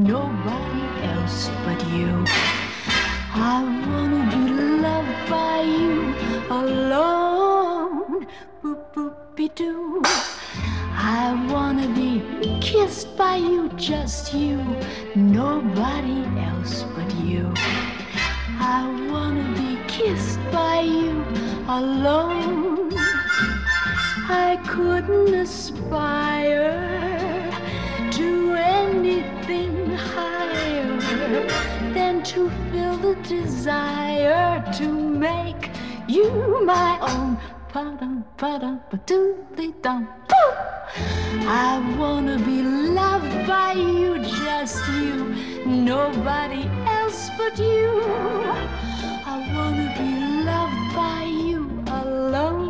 nobody else but you. I wanna be loved by you alone. Boop boopy doo. I wanna be kissed by you, just you, nobody else but you. I wanna be kissed by you alone. I couldn't aspire to anything higher than to feel the desire to make you my own. Pa-dum-pa-dum-pa-doodly-dum. I wanna be loved by you, just you, nobody else but you. I wanna be loved by you alone.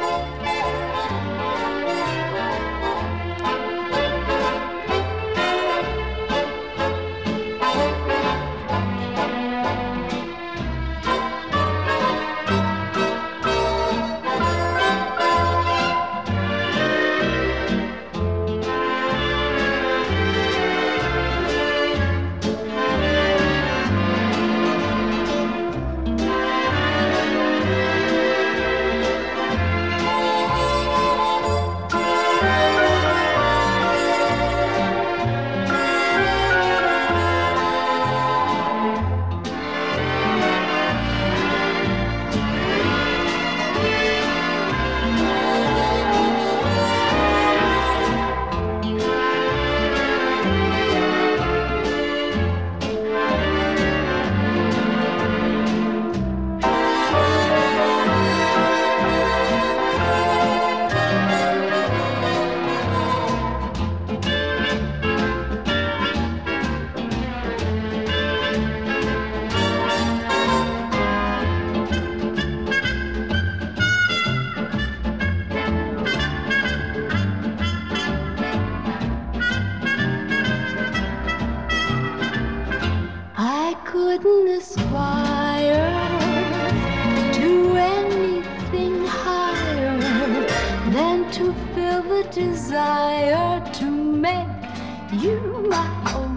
I couldn't aspire to anything higher than to feel the desire to make you my own.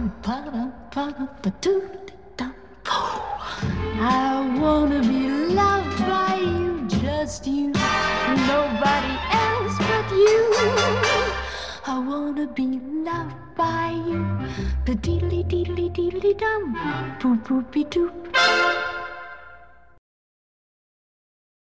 I wanna be loved by you, just you, nobody else but you. I wanna be loved by you. Ba-deedly deedly deedly dum, boop boopy doop.